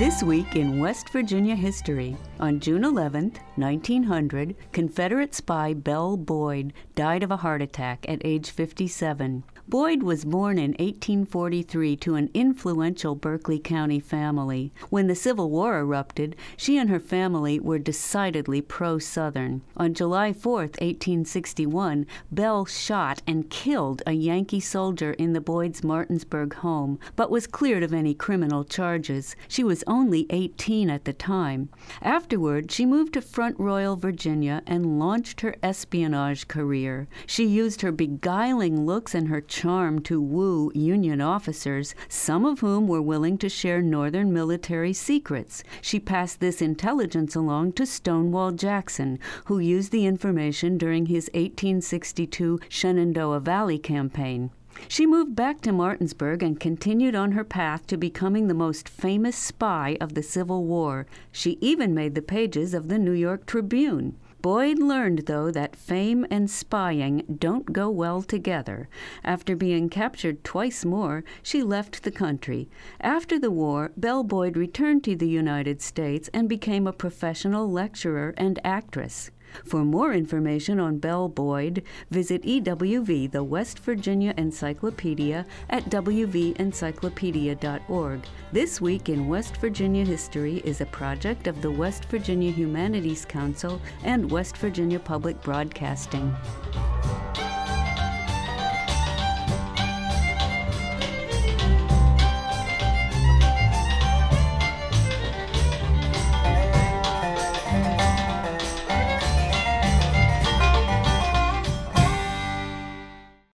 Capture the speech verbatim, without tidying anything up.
This week in West Virginia history. On June eleventh, nineteen hundred, Confederate spy Belle Boyd died of a heart attack at age fifty-seven. Boyd was born in eighteen forty-three to an influential Berkeley County family. When the Civil War erupted, she and her family were decidedly pro-Southern. On July fourth, eighteen sixty-one, Belle shot and killed a Yankee soldier in the Boyd's Martinsburg home, but was cleared of any criminal charges. She was only eighteen at the time. Afterward, she moved to Front Royal, Virginia, and launched her espionage career. She used her beguiling looks and her charm to woo Union officers, some of whom were willing to share Northern military secrets. She passed this intelligence along to Stonewall Jackson, who used the information during his eighteen sixty-two Shenandoah Valley campaign. She moved back to Martinsburg and continued on her path to becoming the most famous spy of the Civil War. She even made the pages of the New York Tribune. Boyd learned, though, that fame and spying don't go well together. After being captured twice more, she left the country. After the war, Belle Boyd returned to the United States and became a professional lecturer and actress. For more information on Belle Boyd, visit E W V, the West Virginia Encyclopedia, at w v encyclopedia dot org. This Week in West Virginia History is a project of the West Virginia Humanities Council and West Virginia Public Broadcasting.